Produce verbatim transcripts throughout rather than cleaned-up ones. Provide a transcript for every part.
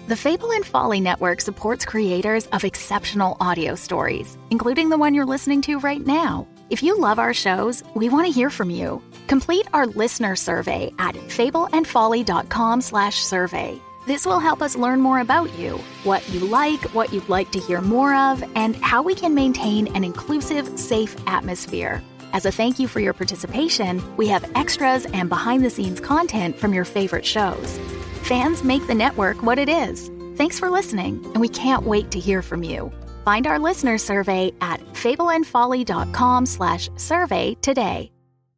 The Fable and Folly Network supports creators of exceptional audio stories, including the one you're listening to right now. If you love our shows, we want to hear from you. Complete our listener survey at fableandfolly.com slash survey. This will help us learn more about you, what you like, what you'd like to hear more of, and how we can maintain an inclusive, safe atmosphere. As a thank you for your participation, we have extras and behind-the-scenes content from your favorite shows. Fans make the network what it is. Thanks for listening, and we can't wait to hear from you. Find our listener survey at fableandfolly.com slash survey today.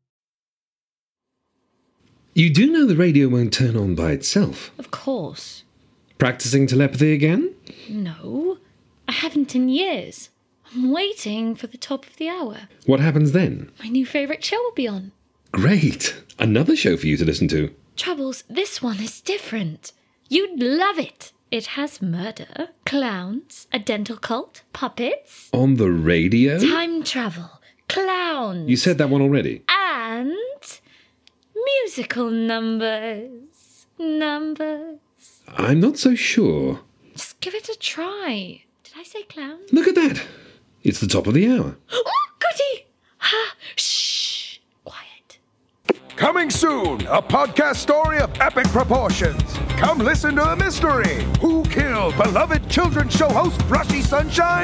You do know the radio won't turn on by itself? Of course. Practicing telepathy again? No, I haven't in years. I'm waiting for the top of the hour. What happens then? My new favourite show will be on. Great! Another show for you to listen to. Troubles, this one is different. You'd love it. It has murder, clowns, a dental cult, puppets. On the radio? Time travel, clowns. You said that one already. And musical numbers. Numbers. I'm not so sure. Just give it a try. Did I say clowns? Look at that. It's the top of the hour. Oh, goody! Ha! Shh! Quiet. Coming soon, a podcast story of epic proportions. Come listen to the mystery. Who killed beloved children's show host Brushy Sunshine?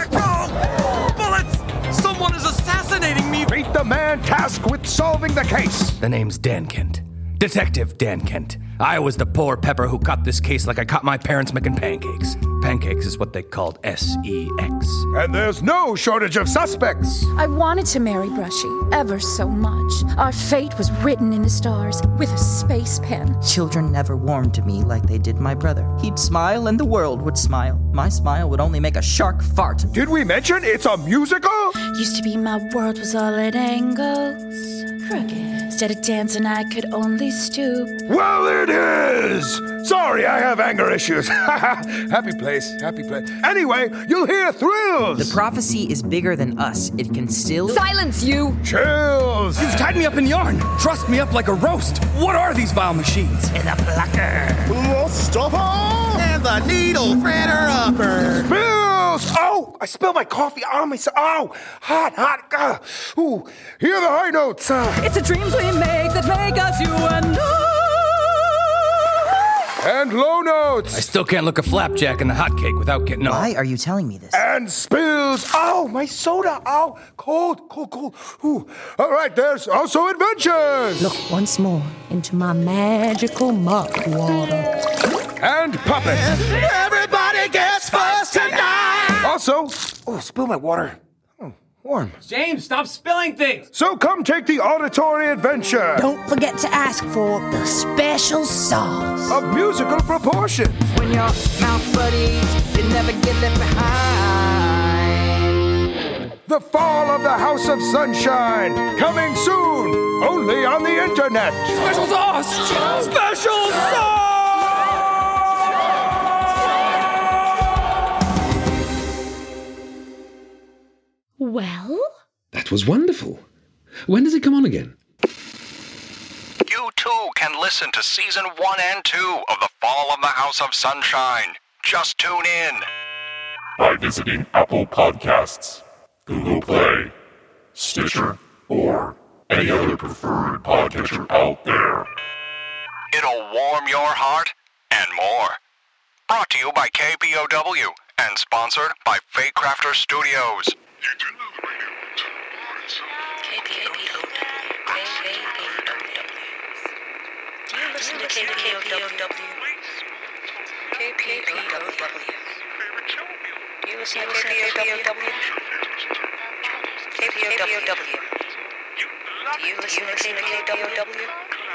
Bullets! Someone is assassinating me! Meet the man tasked with solving the case. The name's Dan Kent. Detective Dan Kent. I was the poor pepper who caught this case like I caught my parents making pancakes. Pancakes is what they called S E X. And there's no shortage of suspects. I wanted to marry Brushy ever so much. Our fate was written in the stars with a space pen. Children never warmed to me like they did my brother. He'd smile and the world would smile. My smile would only make a shark fart. Did we mention it's a musical? Used to be my world was all at angles. Crooked. Instead of dancing, I could only stoop. Well, it is! Sorry, I have anger issues. Happy place, happy place. Anyway, you'll hear thrills! The prophecy is bigger than us. It can still... Silence, you! Chills! You've tied me up in yarn, trussed me up like a roast. What are these vile machines? And a plucker. The stopper! And the needle threader upper. Spills! Oh, I spilled my coffee on myself. Oh, hot, hot. Uh, ooh, hear the high notes. Uh. It's the dreams we make that make us you and I. And low notes. I still can't look a flapjack in the hotcake without getting off. Why are you telling me this? And spills. Oh, my soda. Oh, cold, cold, cold. Ooh. All right, there's also adventures. Look once more into my magical muck water. And puppets. Everybody gets first tonight. Also, oh, spill my water. Oh, warm. James, stop spilling things. So come take the auditory adventure. Don't forget to ask for the special sauce. Of musical proportions. When your mouth buddies, you never get left behind. The Fall of the House of Sunshine. Coming soon. Only on the internet. Special sauce. Special sauce. Well? That was wonderful. When does it come on again? You too can listen to season one and two of The Fall of the House of Sunshine. Just tune in. By visiting Apple Podcasts, Google Play, Stitcher, or any other preferred podcatcher out there. It'll warm your heart and more. Brought to you by K P O W and sponsored by Fate Crafter Studios. You do know the radio won't turn on itself. K P O W. Do you listen to K P O W? K P O W. Do you listen to K P O W? K P O W. Do you listen to K P O W?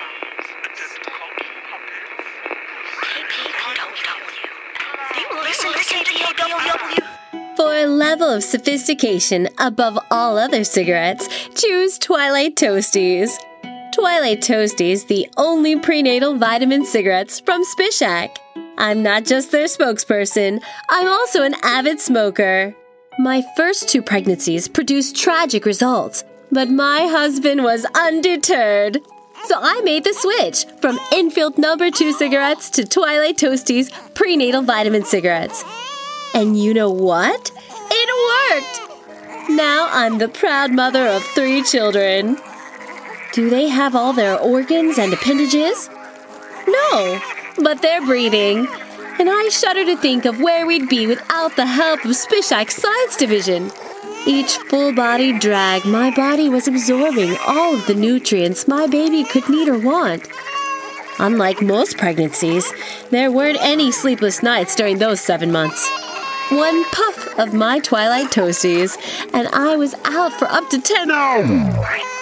K P O W. Do you listen to K P O W? For a level of sophistication above all other cigarettes, choose Twilight Toasties. Twilight Toasties, the only prenatal vitamin cigarettes from Spishak. I'm not just their spokesperson, I'm also an avid smoker. My first two pregnancies produced tragic results, but my husband was undeterred. So I made the switch from Enfield number two cigarettes to Twilight Toasties prenatal vitamin cigarettes. And you know what? It worked! Now I'm the proud mother of three children. Do they have all their organs and appendages? No, but they're breathing. And I shudder to think of where we'd be without the help of Spishak's Science Division. Each full-bodied drag, my body was absorbing all of the nutrients my baby could need or want. Unlike most pregnancies, there weren't any sleepless nights during those seven months. One puff of my Twilight Toasties, and I was out for up to ten hours.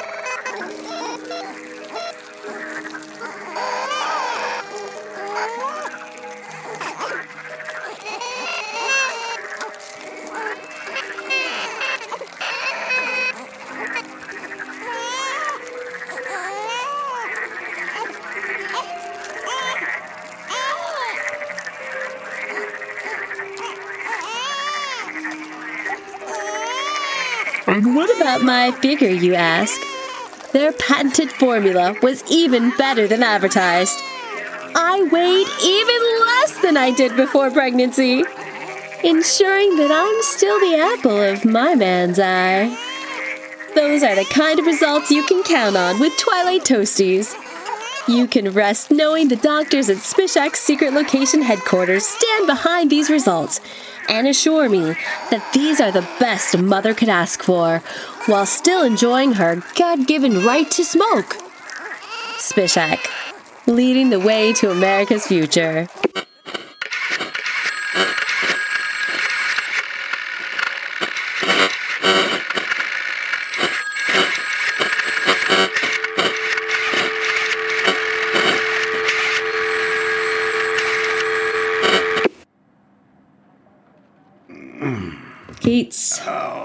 What about my figure, you ask? Their patented formula was even better than advertised. I weighed even less than I did before pregnancy, ensuring that I'm still the apple of my man's eye. Those are the kind of results you can count on with Twilight Toasties. You can rest knowing the doctors at Spishak's secret location headquarters stand behind these results and assure me that these are the best a mother could ask for, while still enjoying her God-given right to smoke. Spishak, leading the way to America's future. Keats.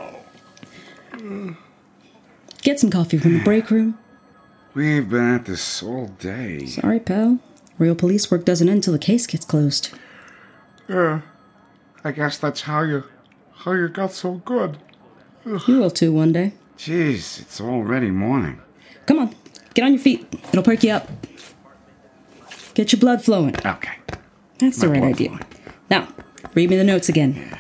Get some coffee from the break room. We've been at this all day. Sorry, pal. Real police work doesn't end until the case gets closed. Yeah, I guess that's how you, how you got so good. Ugh. You will too one day. Jeez, it's already morning. Come on, get on your feet. It'll perk you up. Get your blood flowing. Okay. That's My the right blood idea. flowing. Now, read me the notes again. Yeah.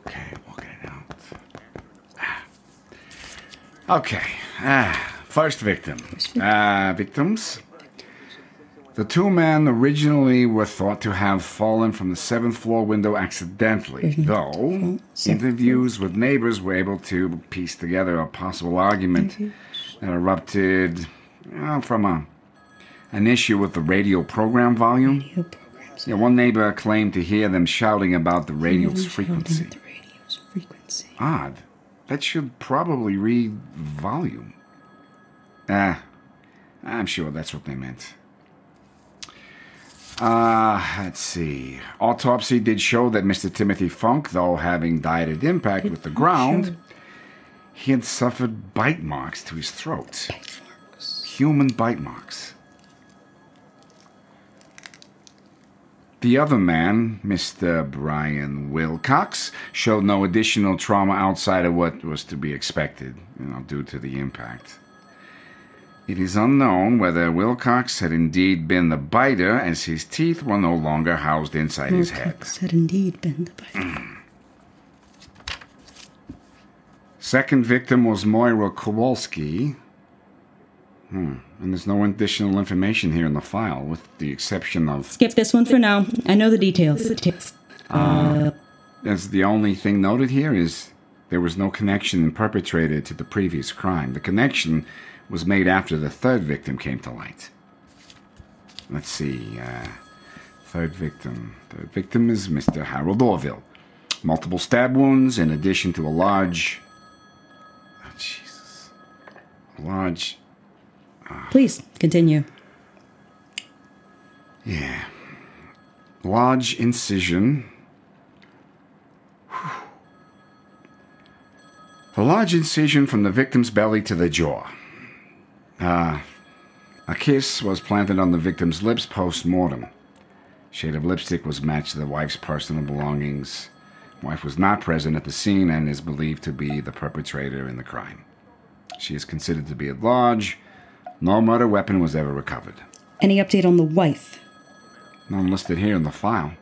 Okay, ah, first victim. Uh, victims. The two men originally were thought to have fallen from the seventh floor window accidentally, though interviews with neighbors were able to piece together a possible argument that erupted uh, from a, an issue with the radio program volume. Radio programs. Yeah, one neighbor claimed to hear them shouting about the radio's frequency. The radio's frequency. Odd. That should probably read volume. Ah, I'm sure that's what they meant. Uh, let's see. Autopsy did show that Mister Timothy Funk, though having died at impact with the ground, he had suffered bite marks to his throat. Bite marks. Human bite marks. The other man, Mister Brian Wilcox, showed no additional trauma outside of what was to be expected, you know, due to the impact. It is unknown whether Wilcox had indeed been the biter, as his teeth were no longer housed inside Wilcox his head. Wilcox had indeed been the biter. Mm. Second victim was Moira Kowalski. Hmm. And there's no additional information here in the file, with the exception of... Skip this one for now. I know the details. Uh, as the only thing noted here is there was no connection perpetrated to the previous crime. The connection was made after the third victim came to light. Let's see. Uh, third victim. Third victim is Mister Harold Orville. Multiple stab wounds in addition to a large... Oh, Jesus. A large... Please, continue. Yeah. Large incision. Whew. A large incision from the victim's belly to the jaw. Uh, a kiss was planted on the victim's lips post-mortem. Shade of lipstick was matched to the wife's personal belongings. Wife was not present at the scene and is believed to be the perpetrator in the crime. She is considered to be at large. No murder weapon was ever recovered. Any update on the wife? None listed here in the file.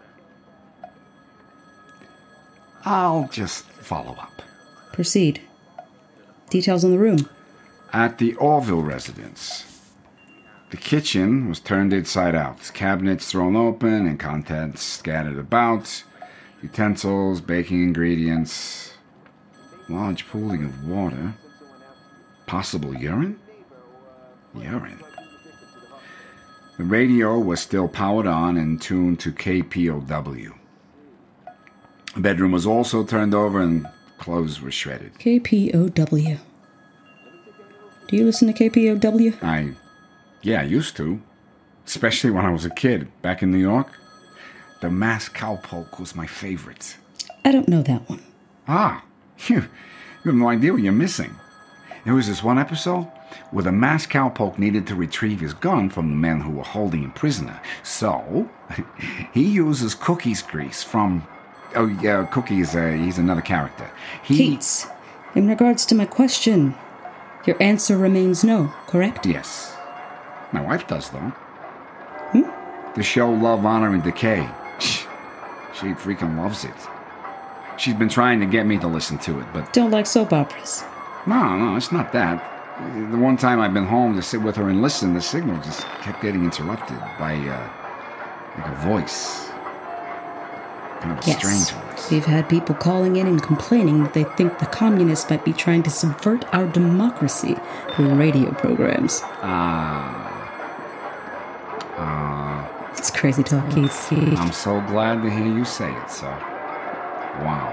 I'll just follow up. Proceed. Details on the room. At the Orville residence, the kitchen was turned inside out. Cabinets thrown open and contents scattered about. Utensils, baking ingredients. Large pooling of water. Possible urine? Urine. The radio was still powered on and tuned to K P O W. The bedroom was also turned over and clothes were shredded. K P O W. Do you listen to K P O W? I, yeah, I used to. Especially when I was a kid, back in New York. The Masked Cowpoke was my favorite. I don't know that one. Ah, you, you have no idea what you're missing. There was this one episode where the Masked Cowpoke needed to retrieve his gun from the men who were holding him prisoner. So, he uses Cookie's grease from... Oh, yeah, Cookie is uh, he's another character. He... Keats, in regards to my question, your answer remains no, correct? Yes. My wife does, though. Hmm? The show Love, Honor, and Decay. She freaking loves it. She's been trying to get me to listen to it, but... Don't like soap operas? No, no, it's not that. The one time I've been home to sit with her and listen, the signal just kept getting interrupted by, uh, like a voice. Kind of a yes. strange voice. We've had people calling in and complaining that they think the communists might be trying to subvert our democracy through radio programs. Ah. Uh, uh, it's crazy talk, Keith. I'm so glad to hear you say it, sir. Wow.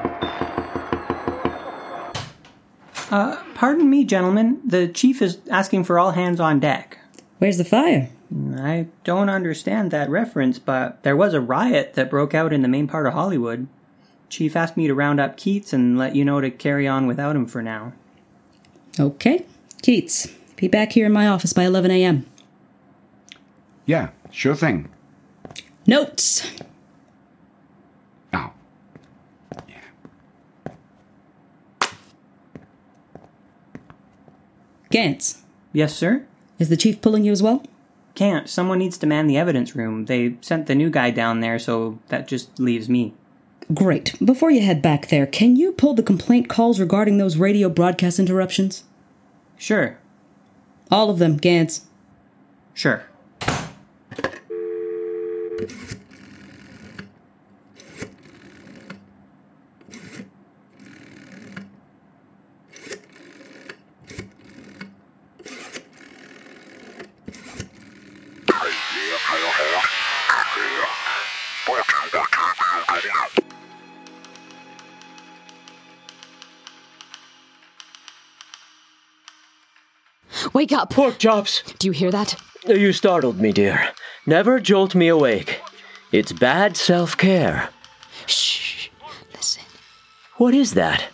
Uh, pardon me, gentlemen. The chief is asking for all hands on deck. Where's the fire? I don't understand that reference, but there was a riot that broke out in the main part of Hollywood. Chief asked me to round up Keats and let you know to carry on without him for now. Okay. Keats, be back here in my office by eleven a.m. Yeah, sure thing. Notes! Oh. Gantz. Yes, sir? Is the chief pulling you as well? Can't. Someone needs to man the evidence room. They sent the new guy down there, so that just leaves me. Great. Before you head back there, can you pull the complaint calls regarding those radio broadcast interruptions? Sure. All of them, Gantz. Sure. Wake up! Pork chops! Do you hear that? You startled me, dear. Never jolt me awake. It's bad self-care. Shh. Listen. What is that?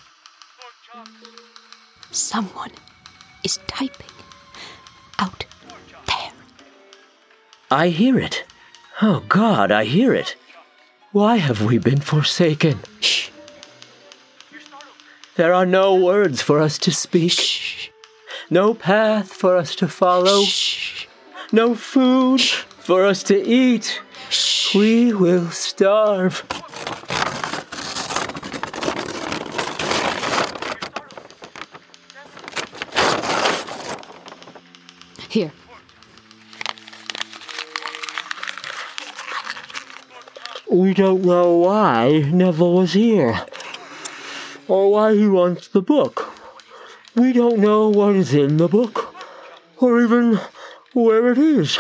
Someone is typing out there. I hear it. Oh, God, I hear it. Why have we been forsaken? Shh. There are no words for us to speak. Shh. No path for us to follow. Shh. No food Shh. for us to eat. Shh. We will starve. Here. We don't know why Neville was here, or why he wants the book. We don't know what is in the book, or even where it is.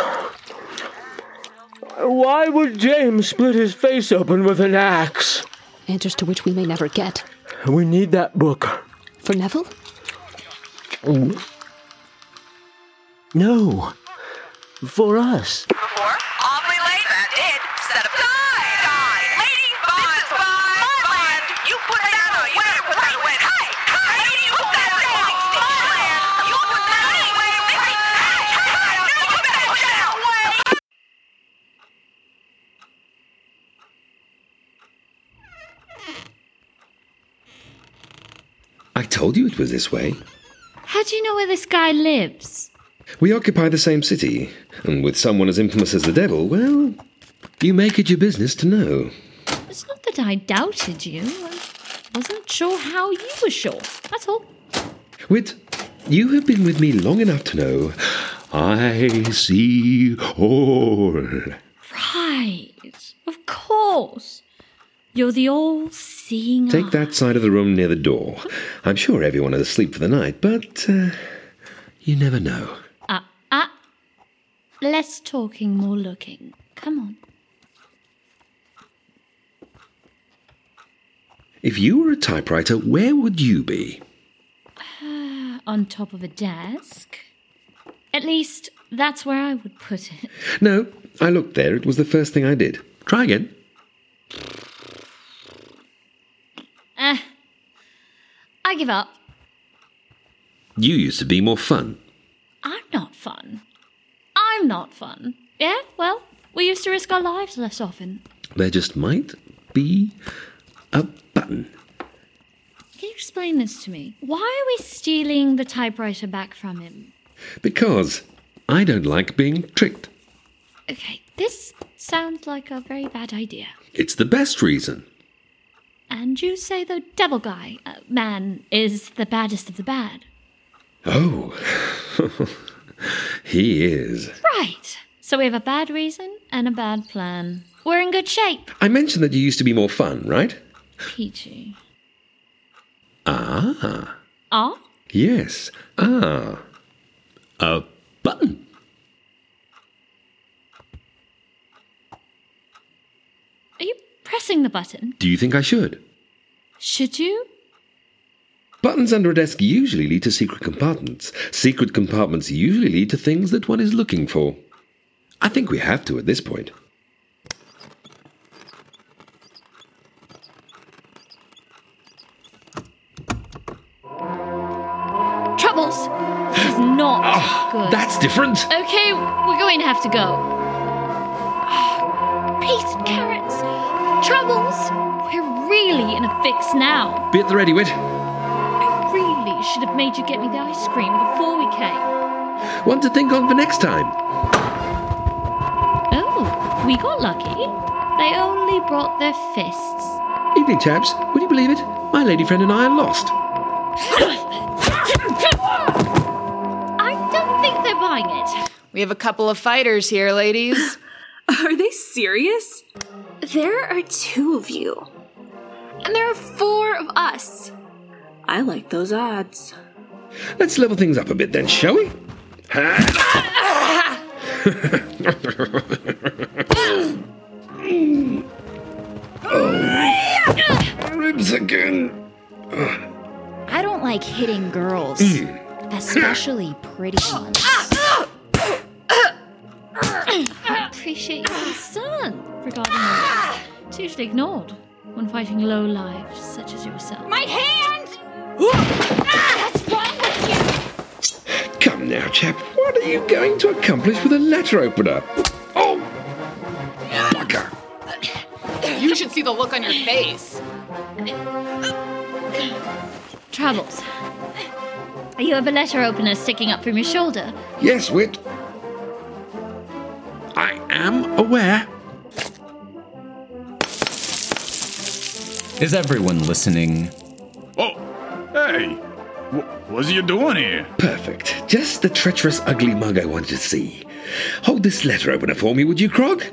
Why would James split his face open with an axe? Answers to which we may never get. We need that book. For Neville? No. For us. Before? Awfully late. That did. Set up die. Die. Lady, bond, bond, bond. You put that away. Wait, put that away. Hey, hey. Lady, you put that away. You put that away. Hey, hey, hey. Now you better put that away. I told you it was this way. How do you know where this guy lives? We occupy the same city, and with someone as infamous as the devil, well, you make it your business to know. It's not that I doubted you. I wasn't sure how you were sure. That's all. Whit, you have been with me long enough to know I see all. Right. Of course. You're the all-seeing eye. Take that side of the room near the door. I'm sure everyone is asleep for the night, but uh, you never know. Ah, ah. Less talking, more looking. Come on. If you were a typewriter, where would you be? Uh, on top of a desk. At least, that's where I would put it. No, I looked there. It was the first thing I did. Try again. Eh. I give up. You used to be more fun. I'm not fun. I'm not fun. Yeah, well, we used to risk our lives less often. There just might be a button. Can you explain this to me? Why are we stealing the typewriter back from him? Because I don't like being tricked. Okay, this sounds like a very bad idea. It's the best reason. And you say the devil guy, uh, man, is the baddest of the bad. Oh, he is. Right. So we have a bad reason and a bad plan. We're in good shape. I mentioned that you used to be more fun, right? Peachy. Ah. Ah? Yes. Ah. A button. Are you pressing the button? Do you think I should? Should you? Buttons under a desk usually lead to secret compartments. Secret compartments usually lead to things that one is looking for. I think we have to at this point. Troubles. This is not oh, good. That's different. Okay, we're going to have to go. Peas and carrots. Troubles. We're really in a fix now. Be at the ready, Whit. I really should have made you get me the ice cream before we came. One to think on for next time. Oh, we got lucky. They only brought their fists. Evening, chaps. Would you believe it? My lady friend and I are lost. I don't think they're buying it. We have a couple of fighters here, ladies. Are they serious? There are two of you. And there are four of us. I like those odds. Let's level things up a bit then, shall we? Oh, ribs again. I don't like hitting girls, mm. especially pretty ones. I appreciate your concern regarding that. It's usually ignored when fighting low lives such as yourself. My hand! What's wrong with you? Come now, chap. What are you going to accomplish with a letter opener? Oh! Bugger! You should see the look on your face. Troubles. You have a letter opener sticking up from your shoulder? Yes, Whit. I am aware. Is everyone listening? Oh, hey. W- what's you doing here? Perfect. Just the treacherous, ugly mug I wanted to see. Hold this letter opener for me, would you, Krog?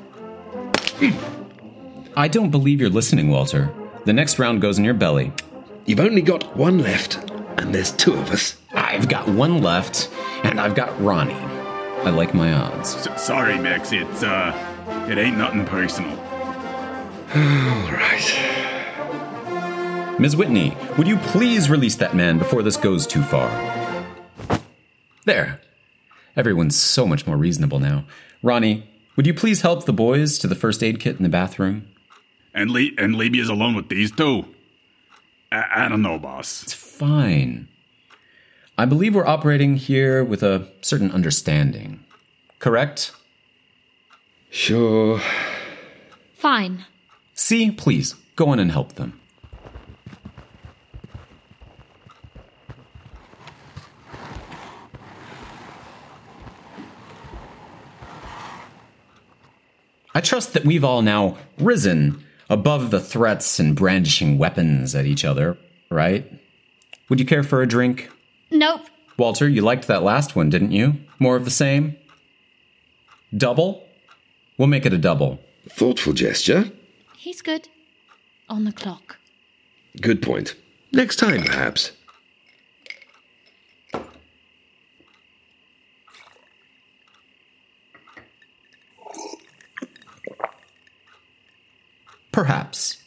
I don't believe you're listening, Walter. The next round goes in your belly. You've only got one left, and there's two of us. I've got one left, and I've got Ronnie. I like my odds. S- sorry, Max. It's, uh, it ain't nothing personal. All right. Miz Whitney, would you please release that man before this goes too far? There. Everyone's so much more reasonable now. Ronnie, would you please help the boys to the first aid kit in the bathroom? And, Le- and leave you alone with these two? I-, I don't know, boss. It's fine. I believe we're operating here with a certain understanding. Correct? Sure. Fine. See, please, go on and help them. I trust that we've all now risen above the threats and brandishing weapons at each other, right? Would you care for a drink? Nope. Walter, you liked that last one, didn't you? More of the same? Double? We'll make it a double. Thoughtful gesture. He's good. On the clock. Good point. Next time, perhaps. Perhaps.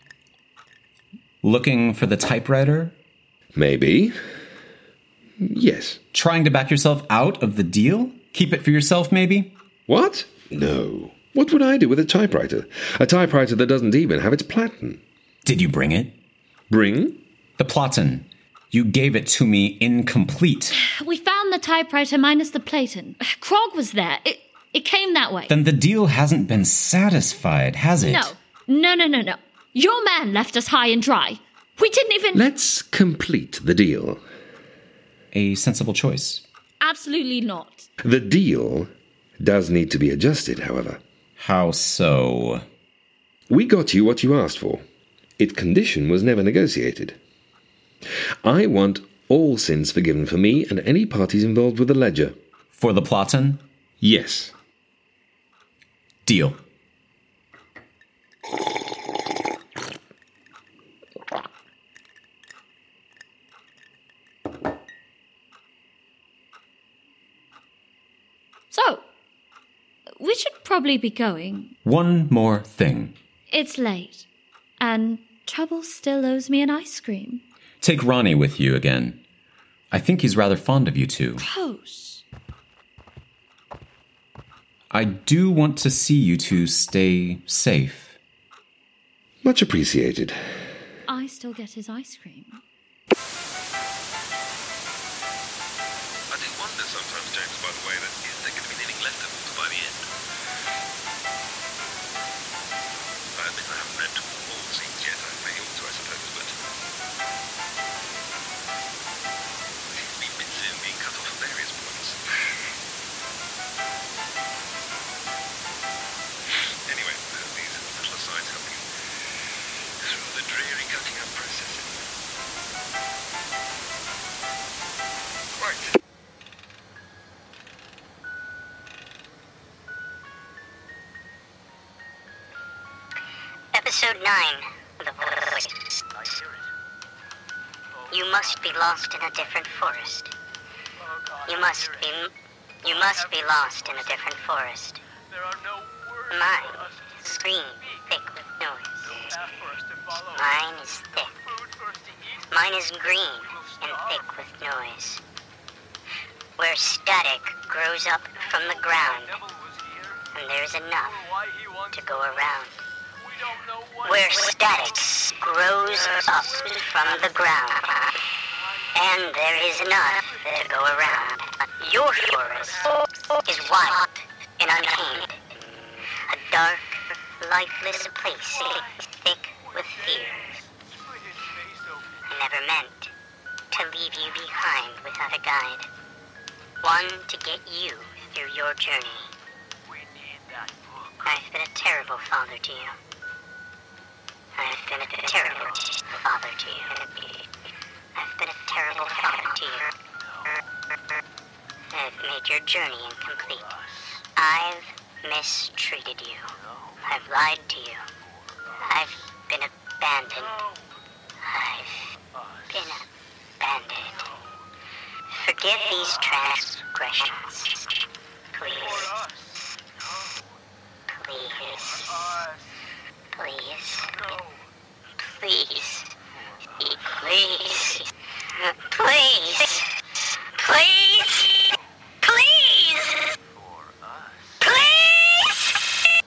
Looking for the typewriter? Maybe. Yes. Trying to back yourself out of the deal? Keep it for yourself, maybe? What? No. What would I do with a typewriter? A typewriter that doesn't even have its platen. Did you bring it? Bring? The platen. You gave it to me incomplete. We found the typewriter minus the platen. Krog was there. It, it came that way. Then the deal hasn't been satisfied, has it? No. No, no, no, no. Your man left us high and dry. We didn't even... Let's complete the deal. A sensible choice. Absolutely not. The deal does need to be adjusted, however. How so? We got you what you asked for. Its condition was never negotiated. I want all sins forgiven for me and any parties involved with the ledger. For the platen? Yes. Deal. So, we should probably be going. One more thing. It's late, and Trouble still owes me an ice cream. Take Ronnie with you again. I think he's rather fond of you two. Gross. I do want to see you two stay safe. Much appreciated. I still get his ice cream. I do wonder sometimes, James, by the way, that is there going to be anything left of Walter by the end? I admit I haven't read all the scenes yet. I may ought to, I suppose, but... there seems to be bits in being cut off at various points. Anyway, these little asides help you through the dreary cutting up process. Right. Episode nine, The Voice. You must be lost in a different forest. You must be... You must be lost in a different forest. Mine is green, thick with noise. Mine is thick. Mine is green and thick with noise. Where static grows up from the ground, and there's enough to go around. Where static grows up from the ground, and there is enough to go around. Your forest is wild and untamed, a dark, lifeless place, thick with fear. I never meant to leave you behind without a guide, one to get you through your journey. I've been a terrible father to you. I've been a terrible father to you. I've been a terrible father to you. I've made your journey incomplete. I've mistreated you. I've lied to you. I've been abandoned. I've been abandoned. Forgive these transgressions. Please. Please. Please. Please. Please. Please. Please. Please. Please.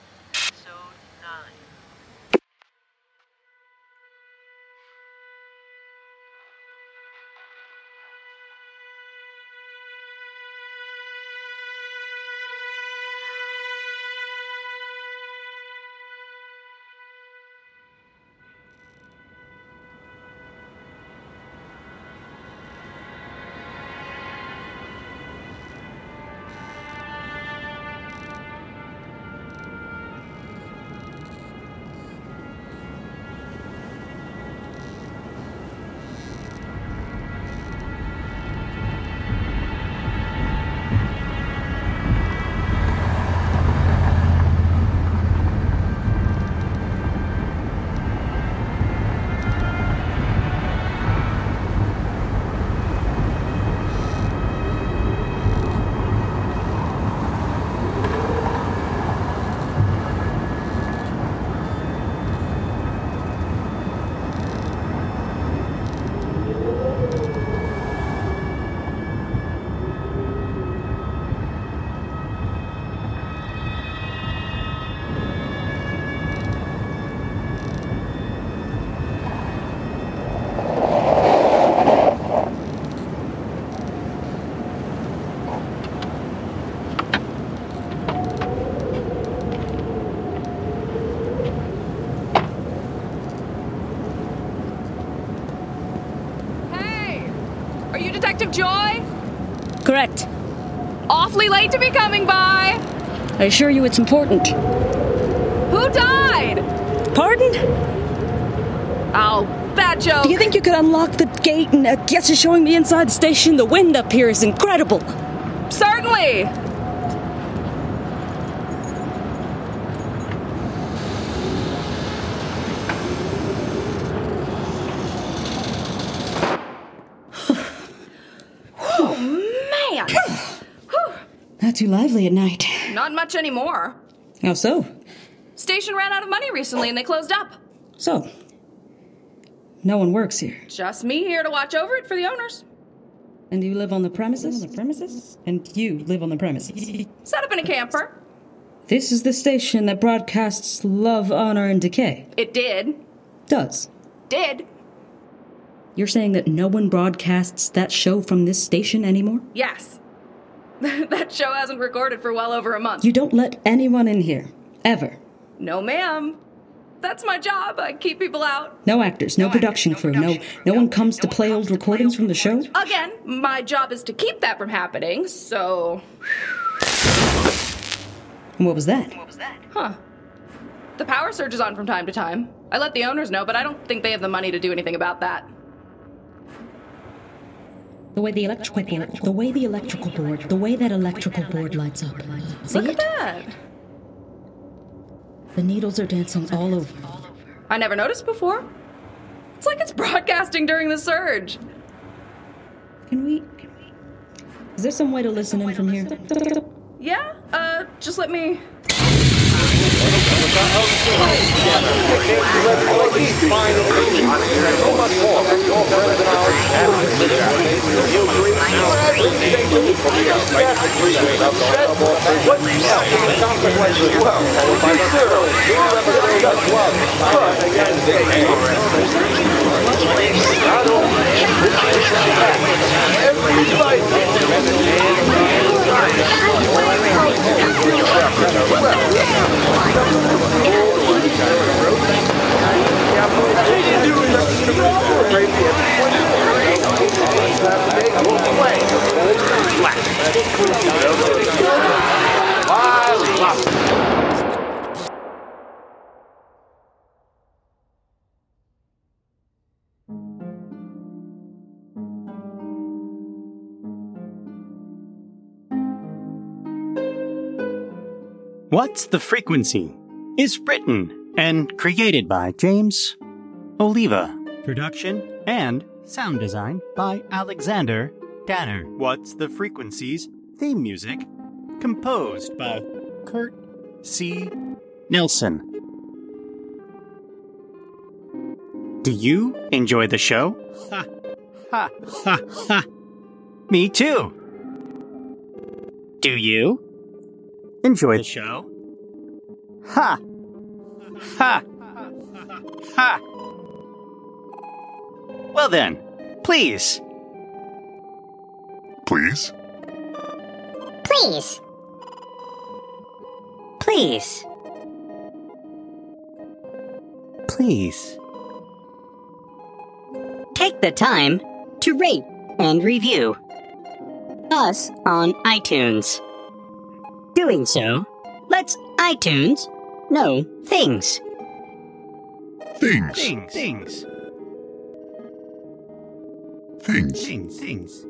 Detective Joy? Correct. Awfully late to be coming by. I assure you it's important. Who died? Pardon? Oh, bad joke. Do you think you could unlock the gate and uh, get to showing me inside the station? The wind up here is incredible. Certainly. Oh, man. Not too lively at night. Not much anymore. How so? Station ran out of money recently and they closed up. So, no one works here. Just me here to watch over it for the owners. And you live on the premises? On the premises? And you live on the premises. Set up in a camper. This is the station that broadcasts Love, Honor, and Decay. It did. Does. Did. You're saying that no one broadcasts that show from this station anymore? Yes. That show hasn't recorded for well over a month. You don't let anyone in here. Ever. No, ma'am. That's my job. I keep people out. No actors, no, no production actors, no crew, production. no no one comes no to play old recordings from the show? Again, my job is to keep that from happening, so... And what was that? What was that? Huh. The power surge is on from time to time. I let the owners know, but I don't think they have the money to do anything about that. The way the electrical board, the way the electrical board, the way that electrical board lights up. See Look it? at that. The needles are dancing all over. I never noticed before. It's like it's broadcasting during the surge. Can we... Is there some way to listen in from here? Yeah, uh, just let me... What's the Frequency is written and created by James Oliva. Production and sound design by Alexander Danner. What's the Frequency's theme music composed by Kurt C. Nelson. Do you enjoy the show? Ha, ha, ha, ha. Me too. Do you enjoy the show? Ha! Ha! Ha! Well then, please. Please? Please. Please. Please. Take the time to rate and review us on iTunes. Doing so lets iTunes know things. Things. Things. Things. Things. Things. Things.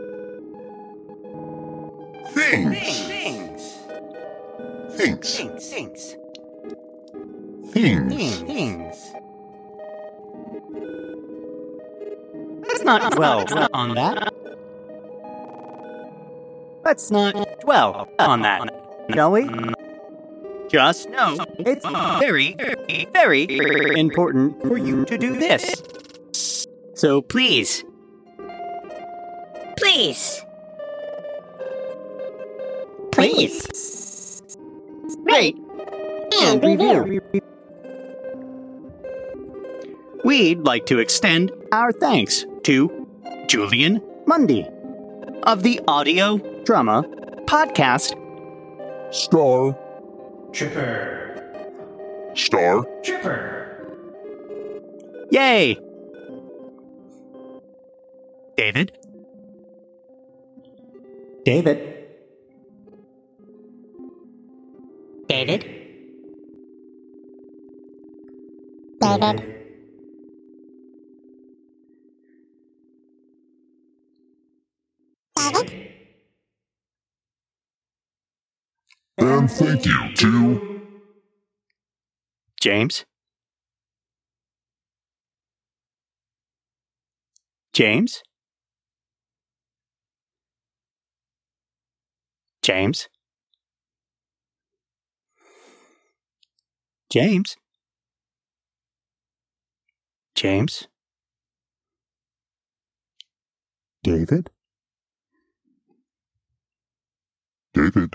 Things. Things. Things. Things. Things. Things. Let's not dwell on that. Let's not dwell on that, shall we? Just know it's very, very, very important for you to do this. So please. Please. Please. Rate and review. We'd like to extend our thanks to Julian Mundy of the Audio Drama Podcast Star Tripper. Star Tripper. Yay! David? David. David? David? And thank you to James? James? James? James? James? David? David?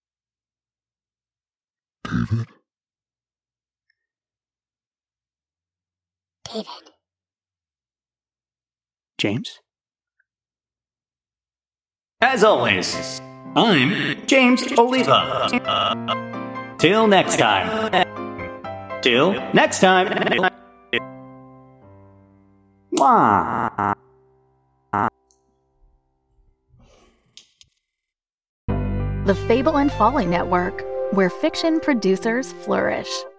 David? David? James? As always, I'm James Oliva. Till next time. Till next time. Mwah. The Fable and Folly Network, where fiction producers flourish.